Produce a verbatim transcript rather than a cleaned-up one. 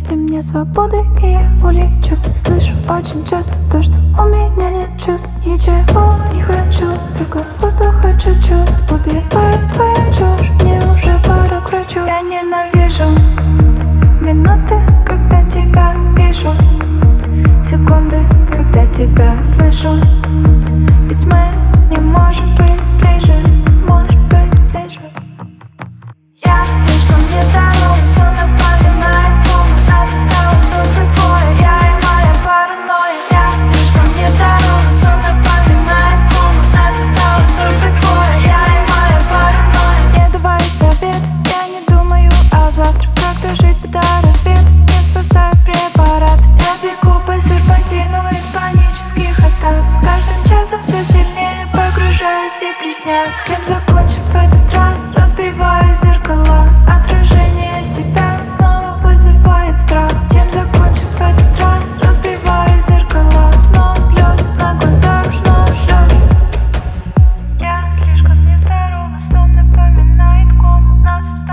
Дайте мне свободы, и я улечу. Слышу очень часто то, что у меня нет чувств. Ничего не хочу, только воздуха чуть-чуть. Убивает твоя чушь, мне уже пора к врачу. Я ненавижу минуты, когда тебя вижу, секунды, когда тебя слышу. Ведь мы не можем быть ближе, может быть ближе. Я слишком нездорова, сон напоминает кому. Нас осталось только двое, я и моя паранойя. Я слишком нездорова, сон напоминает кому. Нас осталось только двое, я и моя паранойя. Не давай совет, я не думаю о завтра. Как дожить до рассвета, не спасает препарат. Я бегу по серпантину из панических атак. С каждым часом все сильнее погружаюсь в депрессняк. Чем закончим в этот раз, разбиваю зеркала. Отражение себя снова вызывает страх. Чем закончим в этот раз, разбиваю зеркала. Снова слезы на глазах, снова слезы. Я слишком нездорова, сон напоминает кому. Нас осталось